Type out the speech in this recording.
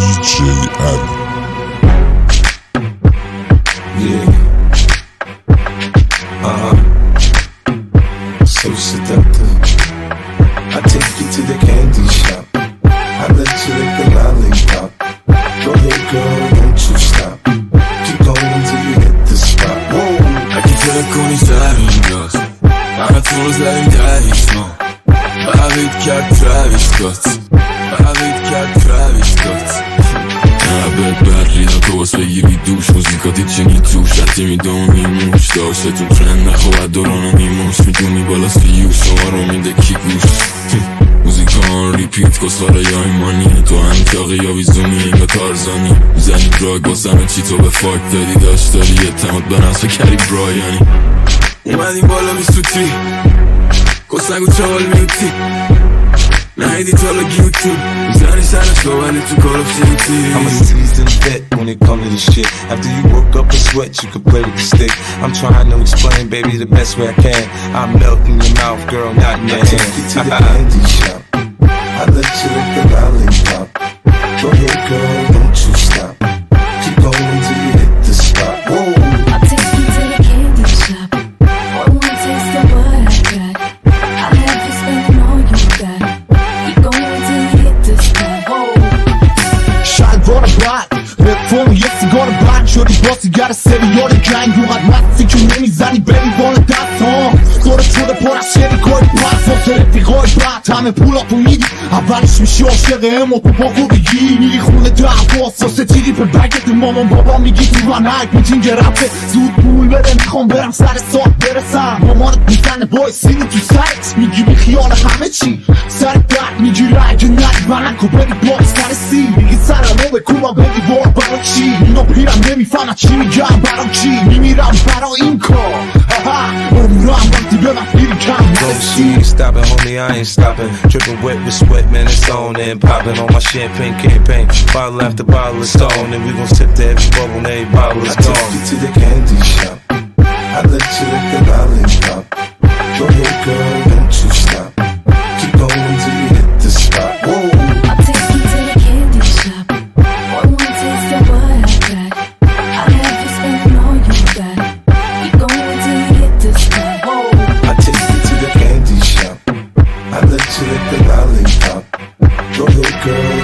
DJ Adam. Yeah. So seductive. I take you to the candy shop. I let you lick the lollipop. Go ahead, girl, don't you stop. Keep going till you hit the spot. Whoa. Taki telekoni slavim glas. Pana tvor slavim Travis Scott. David Cat Travis Scott. David Cat Travis Scott. بد ریدم تو باز بگیری دوش موزیکاتی چنی توش حتی میدام میموش داشتتون ترند نخواهد دورانو میموش میدونی بالاست که یو شما رو میده کی گوش موزیکان ریپیت کسخاره یا ایمانی تو هم کاقی یا ویزونی یا تارزانی میزنی دراگ باز همه چی تو به فاک دادی داشت داری اعتماد به نفس کری برایانی اومدیم بالا بیستوتی کس نگو چهال میوتی نهیدی تالا گیوتون میزنی سرشو ولی تو Call of Duty. I'm a seasoned vet when it comes to this shit. After you woke up a sweat, you could play with the stick. I'm trying to explain, baby, the best way I can. I'm melting your mouth, girl, not in your hand. I take you to the candy shop. I let you lick the lollipop. Go ahead, girl, don't you stop. Keep going till you hit the spot. Whoa. I'll take you to the candy shop. I want to taste of what I got. I'll have you spending all you got. Keep going till you hit the spot. Whoa. شلوار بد رفون یه سیگار بد شدی با سیگر سریال جنگ اومد مستی که نمیزنی بری بالا دست ها دور شده پر از شریکای بد واسه رفیقای بد همه پولاتو میدی اولش میشی عاشق امو تو باکو بگی میری خونه دعواست واسه تیری به بگت مامان بابا میگی تو ونک میتینگ رفته زود پول بده میخوام برم سر ساعت برسم مامانت میزنه بای سینو تو سرت میگی بی خیال همه چی سر درد میگیری اگه نری ونک و بری باز سر سی میگی سرمو بکوبم بگی بار برا چی اینا پیرم نمیفهمن چی میگم برا کی میمیرم برا این کار عمرم وقتی به من پیری کم نرسی stopping, homie, I ain't stopping. Dripping wet with sweat, man, it's on and popping on my champagne campaign. Bottle after bottle is stone, and we gon' sip to every bubble and every bottle is gone. I take you to the candy shop. I let you lick the lollipop. Go ahead, girl, don't you stop. Keep going till you hit the spot. Whoa. I'll take you to the candy shop. I want to taste of what I got. I'll have you spending all you got. Keep going till you hit the spot. Whoa. I take you to the candy shop. I let you lick the lollipop. Go ahead, girl,